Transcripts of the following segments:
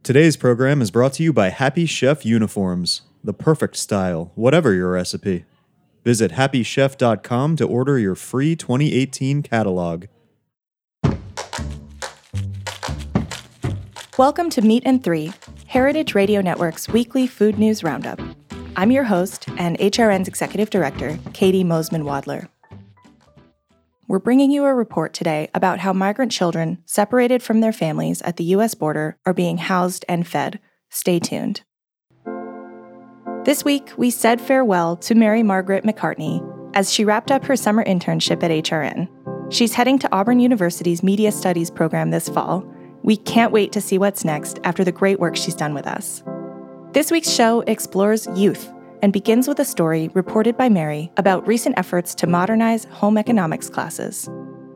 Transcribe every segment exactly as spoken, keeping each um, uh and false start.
Today's program is brought to you by Happy Chef Uniforms, the perfect style, whatever your recipe. Visit happy chef dot com to order your free twenty eighteen catalog. Welcome to Meat and Three, Heritage Radio Network's weekly food news roundup. I'm your host and H R N's Executive Director, Katie Mosman-Wadler. We're bringing you a report today about how migrant children separated from their families at the U S border are being housed and fed. Stay tuned. This week, we said farewell to Mary Margaret McCartney as she wrapped up her summer internship at H R N. She's heading to Auburn University's Media Studies program this fall. We can't wait to see what's next after the great work she's done with us. This week's show explores youth and begins with a story reported by Mary about recent efforts to modernize home economics classes.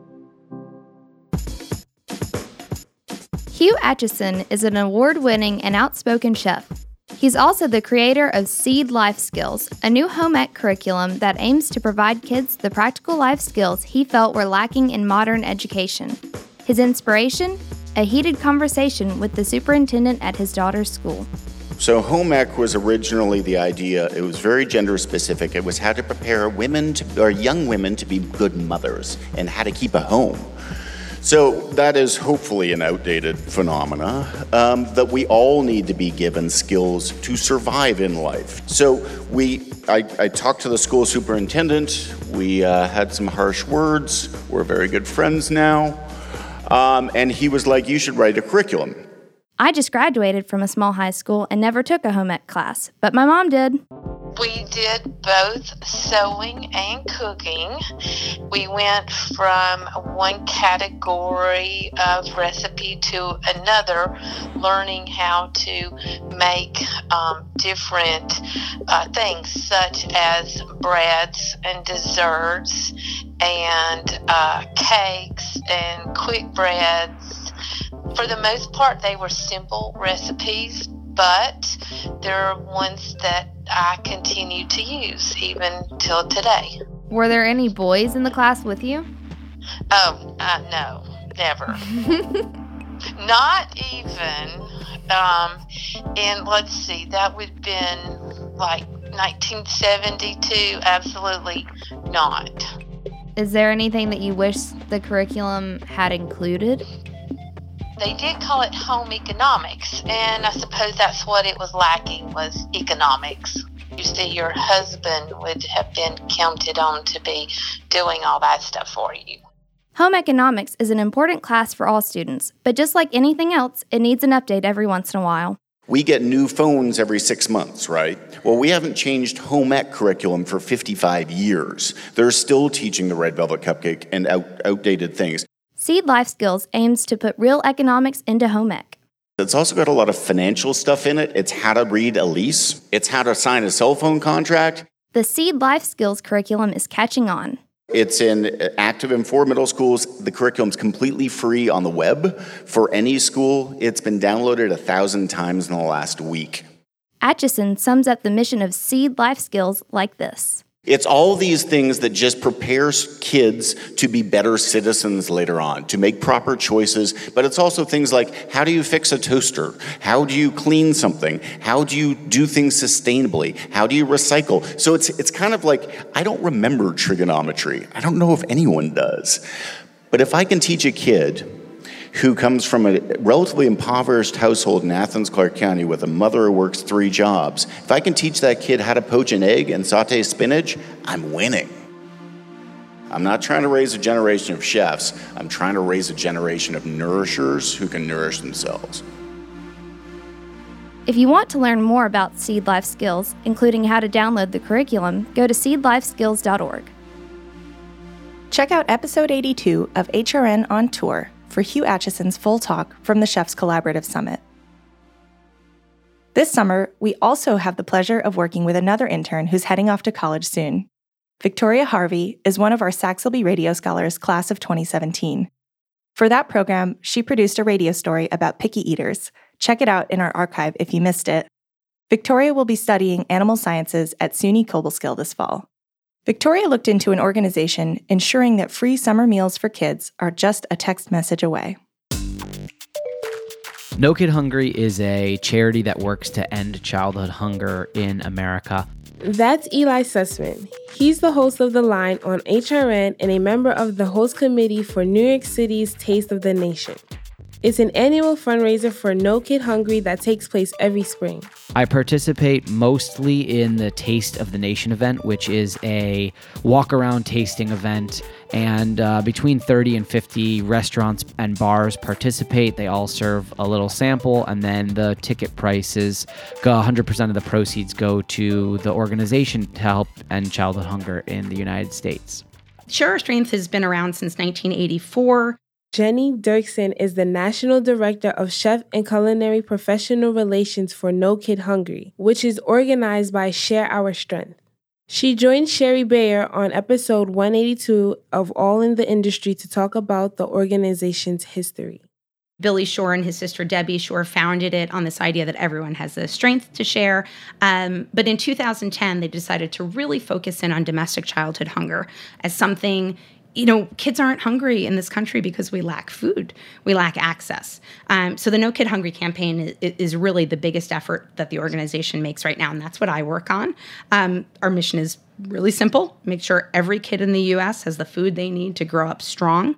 Hugh Acheson is an award-winning and outspoken chef. He's also the creator of Seed Life Skills, a new home ec curriculum that aims to provide kids the practical life skills he felt were lacking in modern education. His inspiration? A heated conversation with the superintendent at his daughter's school. So home ec was originally the idea, it was very gender specific. It was how to prepare women to, or young women to be good mothers and how to keep a home. So that is hopefully an outdated phenomena, um, that we all need to be given skills to survive in life. So we, I, I talked to the school superintendent, we uh, had some harsh words, we're very good friends now, um, and he was like, you should write a curriculum. I just graduated from a small high school and never took a home ec class, but my mom did. We did both sewing and cooking. We went from one category of recipe to another, learning how to make um, different uh, things such as breads and desserts and uh, cakes and quick breads. For the most part, they were simple recipes, but they're ones that I continue to use even till today. Were there any boys in the class with you? Oh, uh, no, never. Not even. Um, and let's see, that would have been like nineteen seventy-two. Absolutely not. Is there anything that you wish the curriculum had included? They did call it home economics, and I suppose that's what it was lacking, was economics. You see, your husband would have been counted on to be doing all that stuff for you. Home economics is an important class for all students, but just like anything else, it needs an update every once in a while. We get new phones every six months, right? Well, we haven't changed home ec curriculum for fifty-five years. They're still teaching the Red Velvet Cupcake and out, outdated things. Seed Life Skills aims to put real economics into home ec. It's also got a lot of financial stuff in it. It's how to read a lease. It's how to sign a cell phone contract. The Seed Life Skills curriculum is catching on. It's in active and four middle schools. The curriculum's completely free on the web for any school. It's been downloaded a thousand times in the last week. Acheson sums up the mission of Seed Life Skills like this. It's all these things that just prepares kids to be better citizens later on, to make proper choices, but it's also things like, how do you fix a toaster? How do you clean something? How do you do things sustainably? How do you recycle? So it's it's kind of like, I don't remember trigonometry. I don't know if anyone does. But if I can teach a kid who comes from a relatively impoverished household in Athens, Clarke County with a mother who works three jobs, if I can teach that kid how to poach an egg and saute spinach, I'm winning. I'm not trying to raise a generation of chefs. I'm trying to raise a generation of nourishers who can nourish themselves. If you want to learn more about Seed Life Skills, including how to download the curriculum, go to seed life skills dot org. Check out episode eighty-two of H R N on Tour for Hugh Acheson's full talk from the Chefs Collaborative Summit. This summer, we also have the pleasure of working with another intern who's heading off to college soon. Victoria Harvey is one of our Saxelby Radio Scholars class of twenty seventeen. For that program, she produced a radio story about picky eaters. Check it out in our archive if you missed it. Victoria will be studying animal sciences at SUNY Cobleskill this fall. Victoria looked into an organization ensuring that free summer meals for kids are just a text message away. No Kid Hungry is a charity that works to end childhood hunger in America. That's Eli Sussman. He's the host of The Line on H R N and a member of the host committee for New York City's Taste of the Nation. It's an annual fundraiser for No Kid Hungry that takes place every spring. I participate mostly in the Taste of the Nation event, which is a walk-around tasting event, and uh, between thirty and fifty restaurants and bars participate. They all serve a little sample, and then the ticket prices go, one hundred percent of the proceeds go to the organization to help end childhood hunger in the United States. Share Our Strength has been around since nineteen eighty-four. Jenny Dirksen is the National Director of Chef and Culinary Professional Relations for No Kid Hungry, which is organized by Share Our Strength. She joined Sherry Bayer on episode one eighty-two of All in the Industry to talk about the organization's history. Billy Shore and his sister Debbie Shore founded it on this idea that everyone has the strength to share. Um, but in two thousand ten, they decided to really focus in on domestic childhood hunger as something. You know, kids aren't hungry in this country because we lack food. We lack access. Um, so the No Kid Hungry campaign is, is really the biggest effort that the organization makes right now, and that's what I work on. Um, our mission is really simple. Make sure every kid in the U S has the food they need to grow up strong.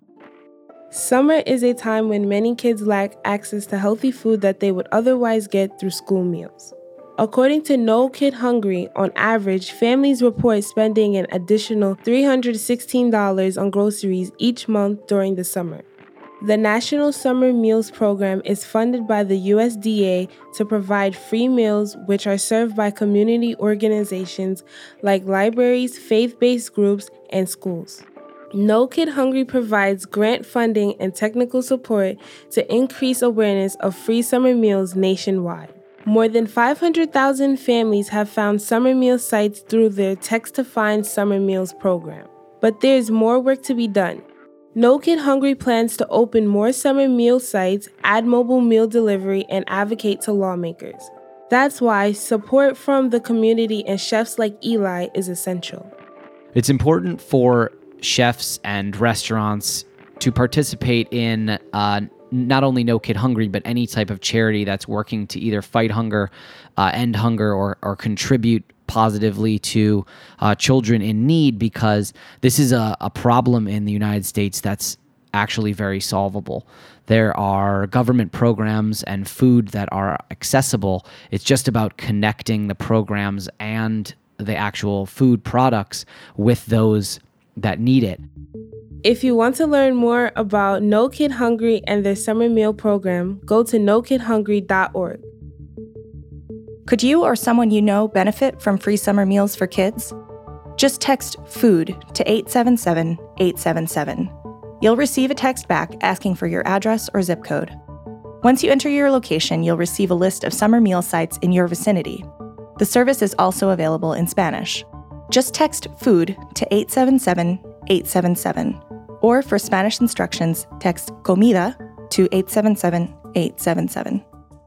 Summer is a time when many kids lack access to healthy food that they would otherwise get through school meals. According to No Kid Hungry, on average, families report spending an additional three hundred sixteen dollars on groceries each month during the summer. The National Summer Meals Program is funded by the U S D A to provide free meals which are served by community organizations like libraries, faith-based groups, and schools. No Kid Hungry provides grant funding and technical support to increase awareness of free summer meals nationwide. More than five hundred thousand families have found summer meal sites through their Text to Find Summer Meals program. But there's more work to be done. No Kid Hungry plans to open more summer meal sites, add mobile meal delivery, and advocate to lawmakers. That's why support from the community and chefs like Eli is essential. It's important for chefs and restaurants to participate in uh, not only No Kid Hungry, but any type of charity that's working to either fight hunger, uh, end hunger, or, or contribute positively to uh, children in need, because this is a, a problem in the United States that's actually very solvable. There are government programs and food that are accessible. It's just about connecting the programs and the actual food products with those that need it. If you want to learn more about No Kid Hungry and their summer meal program, go to no kid hungry dot org. Could you or someone you know benefit from free summer meals for kids? Just text FOOD to eight seven seven eight seven seven. You'll receive a text back asking for your address or zip code. Once you enter your location, you'll receive a list of summer meal sites in your vicinity. The service is also available in Spanish. Just text FOOD to eight seven seven eight seven seven. Or for Spanish instructions, text COMIDA to eight seven seven eight seven seven.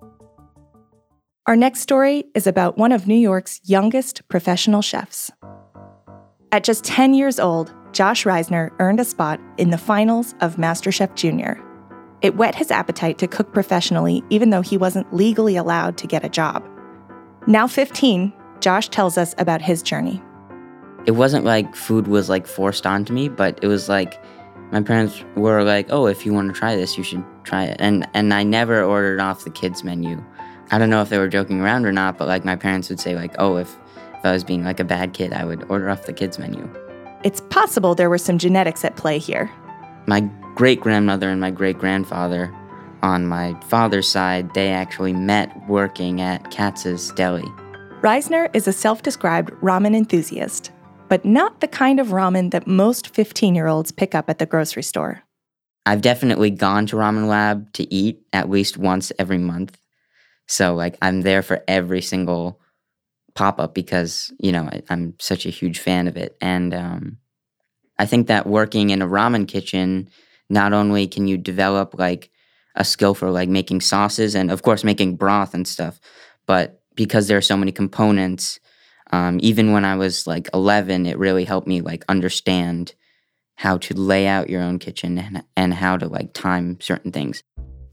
Our next story is about one of New York's youngest professional chefs. At just ten years old, Josh Reisner earned a spot in the finals of MasterChef Junior. It whet his appetite to cook professionally, even though he wasn't legally allowed to get a job. Now fifteen, Josh tells us about his journey. It wasn't like food was like forced onto me, but it was like my parents were like, oh, if you want to try this, you should try it. And and I never ordered off the kids' menu. I don't know if they were joking around or not, but like my parents would say like, oh, if, if I was being like a bad kid, I would order off the kids' menu. It's possible there were some genetics at play here. My great-grandmother and my great-grandfather on my father's side, they actually met working at Katz's Deli. Reisner is a self-described ramen enthusiast, but not the kind of ramen that most fifteen-year-olds pick up at the grocery store. I've definitely gone to Ramen Lab to eat at least once every month. So, like, I'm there for every single pop-up because, you know, I, I'm such a huge fan of it. And um, I think that working in a ramen kitchen, not only can you develop, like, a skill for, like, making sauces and, of course, making broth and stuff, but because there are so many components, um, even when I was, like, eleven, it really helped me, like, understand how to lay out your own kitchen and, and how to, like, time certain things.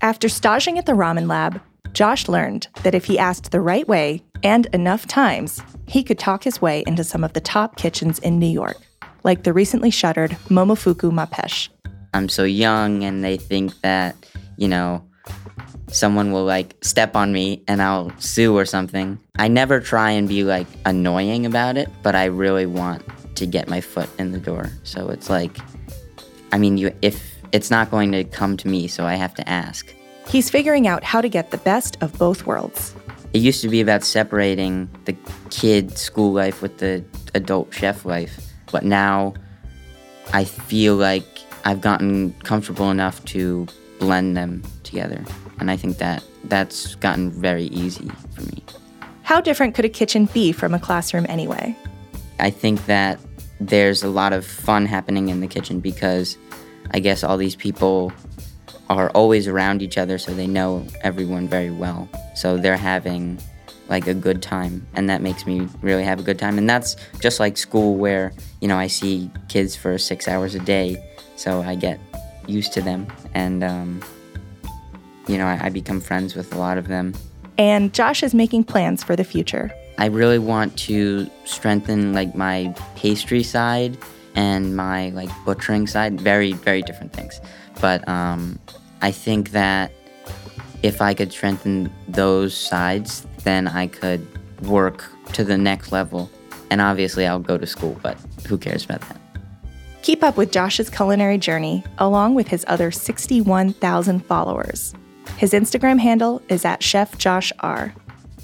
After staging at the Ramen Lab, Josh learned that if he asked the right way and enough times, he could talk his way into some of the top kitchens in New York, like the recently shuttered Momofuku Mapesh. I'm so young and they think that, you know, someone will like step on me and I'll sue or something. I never try and be like annoying about it, but I really want to get my foot in the door. So it's like, I mean, you if it's not going to come to me, so I have to ask. He's figuring out how to get the best of both worlds. It used to be about separating the kid school life with the adult chef life, but now I feel like I've gotten comfortable enough to blend them together. And I think that that's gotten very easy for me. How different could a kitchen be from a classroom anyway? I think that there's a lot of fun happening in the kitchen because I guess all these people are always around each other, so they know everyone very well. So they're having like a good time, and that makes me really have a good time. And that's just like school where, you know, I see kids for six hours a day, so I get used to them. And, um, you know, I, I become friends with a lot of them. And Josh is making plans for the future. I really want to strengthen like my pastry side and my like butchering side. Very, very different things. But um, I think that if I could strengthen those sides, then I could work to the next level. And obviously I'll go to school, but who cares about that? Keep up with Josh's culinary journey, along with his other sixty-one thousand followers. His Instagram handle is at Chef Josh R.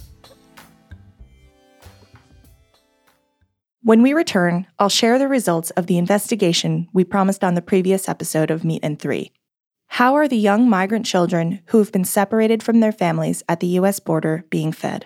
When we return, I'll share the results of the investigation we promised on the previous episode of Meat and Three. How are the young migrant children who have been separated from their families at the U S border being fed?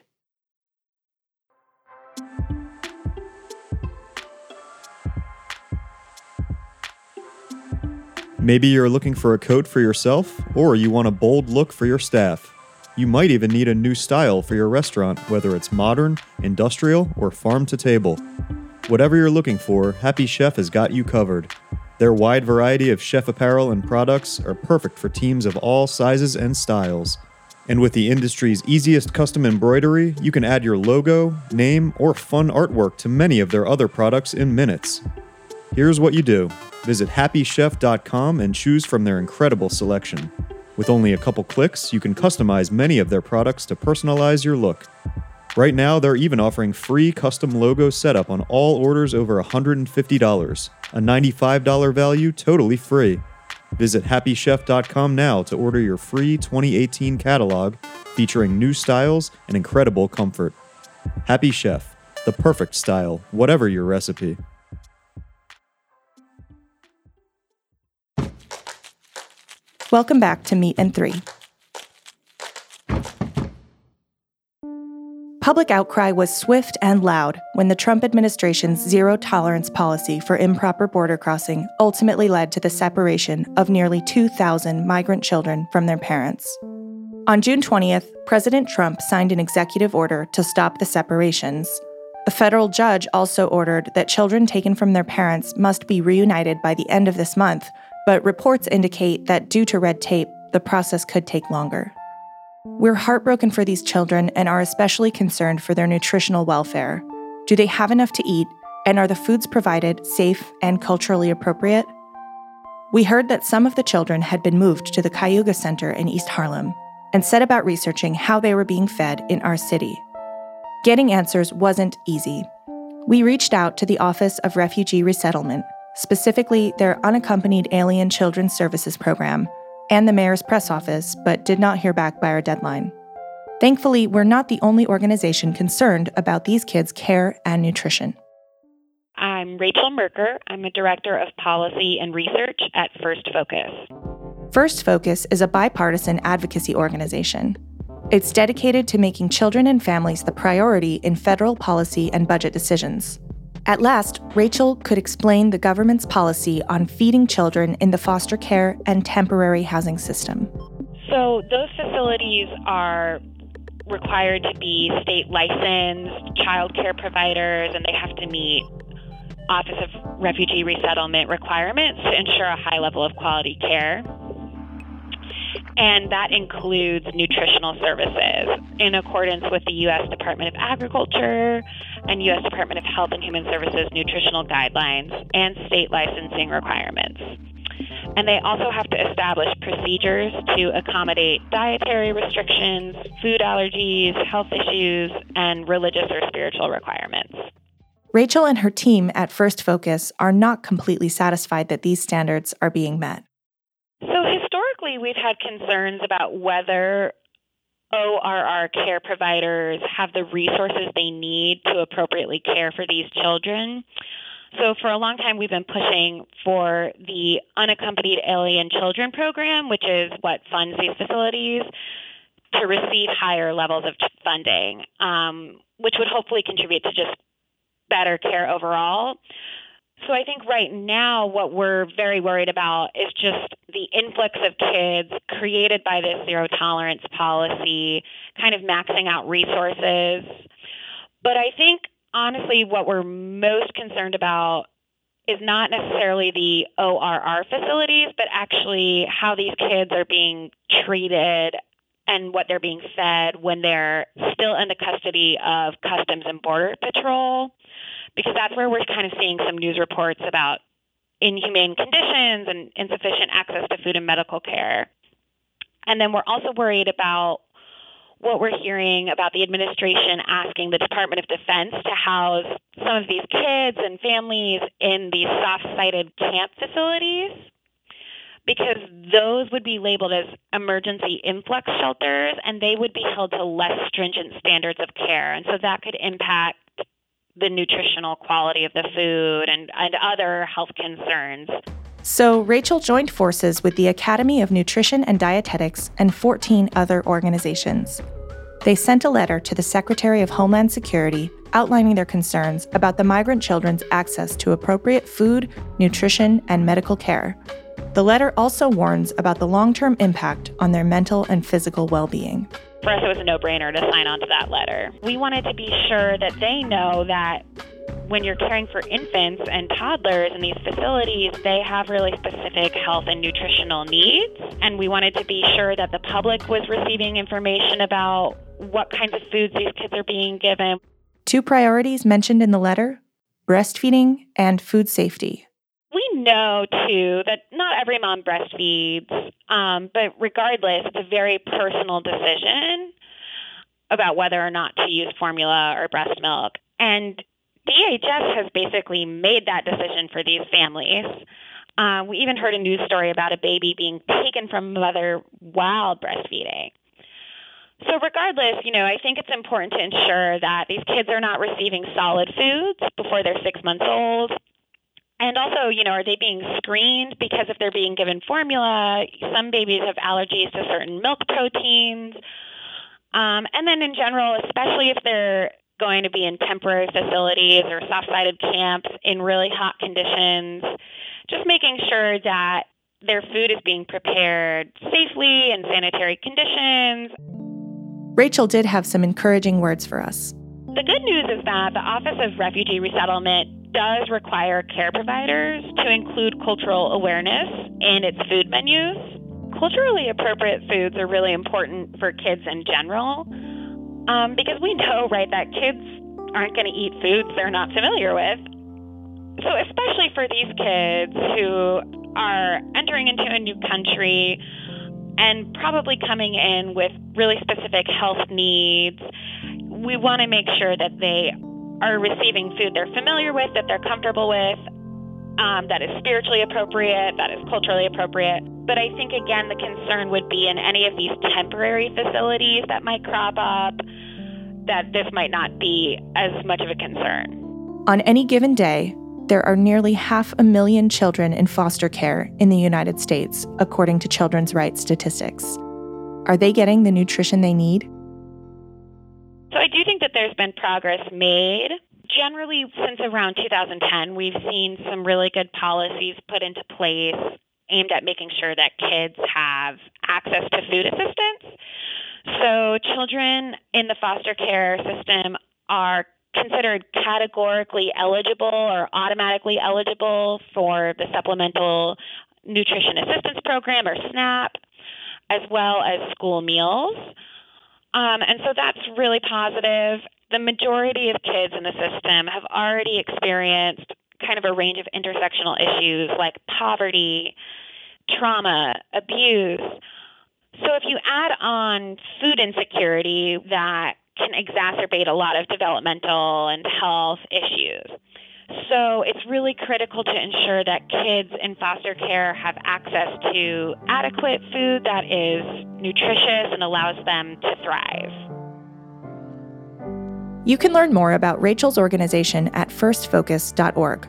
Maybe you're looking for a coat for yourself, or you want a bold look for your staff. You might even need a new style for your restaurant, whether it's modern, industrial, or farm to table. Whatever you're looking for, Happy Chef has got you covered. Their wide variety of chef apparel and products are perfect for teams of all sizes and styles. And with the industry's easiest custom embroidery, you can add your logo, name, or fun artwork to many of their other products in minutes. Here's what you do. Visit happy chef dot com and choose from their incredible selection. With only a couple clicks, you can customize many of their products to personalize your look. Right now, they're even offering free custom logo setup on all orders over one hundred fifty dollars, a ninety-five dollars value totally free. Visit happy chef dot com now to order your free twenty eighteen catalog featuring new styles and incredible comfort. Happy Chef, the perfect style, whatever your recipe. Welcome back to Meat and Three. Public outcry was swift and loud when the Trump administration's zero-tolerance policy for improper border crossing ultimately led to the separation of nearly two thousand migrant children from their parents. On June twentieth, President Trump signed an executive order to stop the separations. A federal judge also ordered that children taken from their parents must be reunited by the end of this month, but reports indicate that due to red tape, the process could take longer. We're heartbroken for these children and are especially concerned for their nutritional welfare. Do they have enough to eat, and are the foods provided safe and culturally appropriate? We heard that some of the children had been moved to the Cayuga Center in East Harlem and set about researching how they were being fed in our city. Getting answers wasn't easy. We reached out to the Office of Refugee Resettlement, specifically their Unaccompanied Alien Children's Services Program, and the mayor's press office, but did not hear back by our deadline. Thankfully, we're not the only organization concerned about these kids' care and nutrition. I'm Rachel Merker. I'm a director of policy and research at First Focus. First Focus is a bipartisan advocacy organization. It's dedicated to making children and families the priority in federal policy and budget decisions. At last, Rachel could explain the government's policy on feeding children in the foster care and temporary housing system. So those facilities are required to be state licensed child care providers, and they have to meet Office of Refugee Resettlement requirements to ensure a high level of quality care. and that includes nutritional services in accordance with the U S Department of Agriculture and U S Department of Health and Human Services nutritional guidelines and state licensing requirements. And they also have to establish procedures to accommodate dietary restrictions, food allergies, health issues, and religious or spiritual requirements. Rachel and her team at First Focus are not completely satisfied that these standards are being met. So historically, we've had concerns about whether O R R care providers have the resources they need to appropriately care for these children. So for a long time, we've been pushing for the Unaccompanied Alien Children Program, which is what funds these facilities, to receive higher levels of funding, um, which would hopefully contribute to just better care overall. So I think right now what we're very worried about is just the influx of kids created by this zero tolerance policy, kind of maxing out resources. But I think, honestly, what we're most concerned about is not necessarily the O R R facilities, but actually how these kids are being treated and what they're being fed when they're still in the custody of Customs and Border Patrol, because that's where we're kind of seeing some news reports about inhumane conditions and insufficient access to food and medical care. And then we're also worried about what we're hearing about the administration asking the Department of Defense to house some of these kids and families in these soft-sided camp facilities, because those would be labeled as emergency influx shelters, and they would be held to less stringent standards of care. And so that could impact the nutritional quality of the food and, and other health concerns. So Rachel joined forces with the Academy of Nutrition and Dietetics and fourteen other organizations. They sent a letter to the Secretary of Homeland Security outlining their concerns about the migrant children's access to appropriate food, nutrition, and medical care. The letter also warns about the long-term impact on their mental and physical well-being. For us, it was a no-brainer to sign on to that letter. We wanted to be sure that they know that when you're caring for infants and toddlers in these facilities, they have really specific health and nutritional needs. And we wanted to be sure that the public was receiving information about what kinds of foods these kids are being given. Two priorities mentioned in the letter: breastfeeding and food safety. We know, too, that not every mom breastfeeds, um, but regardless, it's a very personal decision about whether or not to use formula or breast milk. And D H S has basically made that decision for these families. Uh, we even heard a news story about a baby being taken from a mother while breastfeeding. So regardless, you know, I think it's important to ensure that these kids are not receiving solid foods before they're six months old. And also, you know, are they being screened? Because if they're being given formula, some babies have allergies to certain milk proteins. Um, and then in general, especially if they're going to be in temporary facilities or soft-sided camps in really hot conditions, just making sure that their food is being prepared safely in sanitary conditions. Rachel did have some encouraging words for us. The good news is that the Office of Refugee Resettlement does require care providers to include cultural awareness in its food menus. Culturally appropriate foods are really important for kids in general, um, because we know, right, that kids aren't going to eat foods they're not familiar with. So especially for these kids who are entering into a new country and probably coming in with really specific health needs, we want to make sure that they are receiving food they're familiar with, that they're comfortable with, um, that is spiritually appropriate, that is culturally appropriate. But I think, again, the concern would be in any of these temporary facilities that might crop up, that this might not be as much of a concern. On any given day, there are nearly half a million children in foster care in the United States, according to Children's Rights statistics. Are they getting the nutrition they need? So I do think that there's been progress made. Generally, since around two thousand ten, we've seen some really good policies put into place aimed at making sure that kids have access to food assistance. So children in the foster care system are considered categorically eligible or automatically eligible for the Supplemental Nutrition Assistance Program, or SNAP. as well as school meals. Um, and so that's really positive. The majority of kids in the system have already experienced kind of a range of intersectional issues like poverty, trauma, abuse. So if you add on food insecurity, that can exacerbate a lot of developmental and health issues. So it's really critical to ensure that kids in foster care have access to adequate food that is nutritious and allows them to thrive. You can learn more about Rachel's organization at first focus dot org.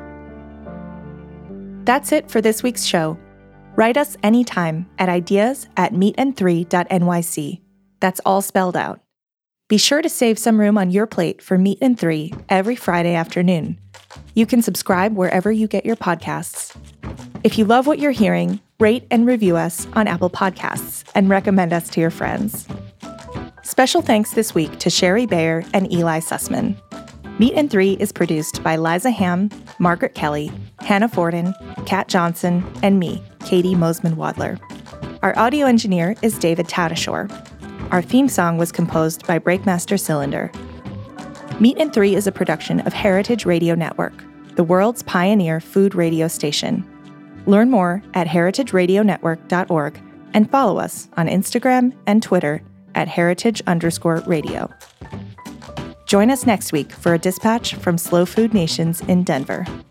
That's it for this week's show. Write us anytime at ideas at meet and three dot n y c. That's all spelled out. Be sure to save some room on your plate for Meat and Three every Friday afternoon. You can subscribe wherever you get your podcasts. If you love what you're hearing, rate and review us on Apple Podcasts and recommend us to your friends. Special thanks this week to Sherry Bayer and Eli Sussman. Meat and Three is produced by Liza Ham, Margaret Kelly, Hannah Forden, Kat Johnson, and me, Katie Mosman-Wadler. Our audio engineer is David Tadashore. Our theme song was composed by Breakmaster Cylinder. Meat and Three is a production of Heritage Radio Network, the world's pioneer food radio station. Learn more at heritage radio network dot org and follow us on Instagram and Twitter at heritage underscore radio. Join us next week for a dispatch from Slow Food Nations in Denver.